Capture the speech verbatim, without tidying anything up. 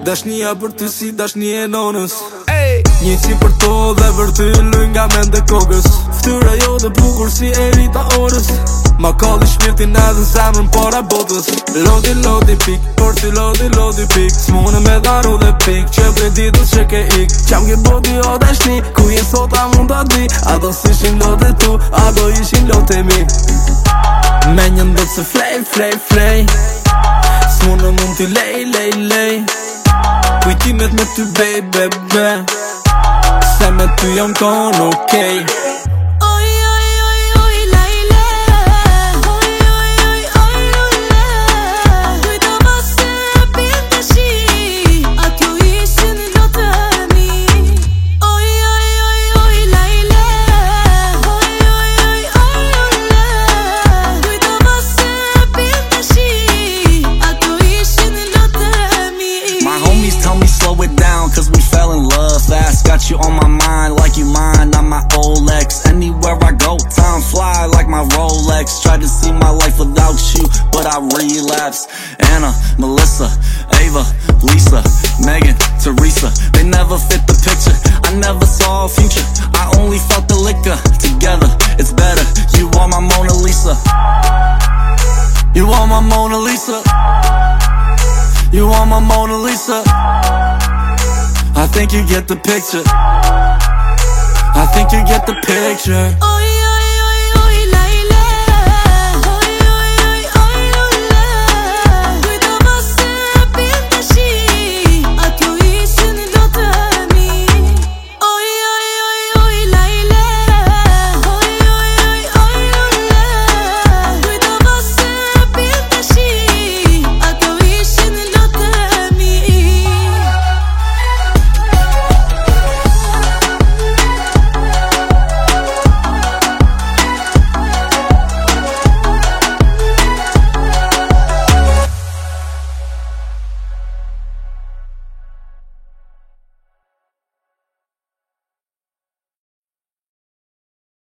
Dashnia për ty si dashnia e nonës. Një si për to dhe për ty luj nga mend e kokës. Ftyra jo dhe bukur si e rita orës. Ma kalli shmirtin edhe zemrën para botës. Lodi lodi pik, por ty lodi lodi pik. S'mune me daru dhe pik, që prej ditës që ke ik. Qam ke bodi o dashni, ku jen sot a mund t'a di. A do s'ishin lote tu, a do ishin lote mi. Me një ndot se flej, flej, flej. S'mune mund t'i lej, lej, lej. Kujtimet me ty bej, be, be. Se me ty jam kon okej. Cause we fell in love fast. Got you on my mind like you mine, not my old ex. Anywhere I go, time fly like my Rolex. Tried to see my life without you, but I relapsed. Anna, Melissa, Ava, Lisa, Megan, Teresa, they never fit the picture. I never saw a future, I only felt the liquor. Together, it's better. You are my Mona Lisa. You are my Mona Lisa. You are my Mona Lisa. I think you get the picture. I think you get the picture.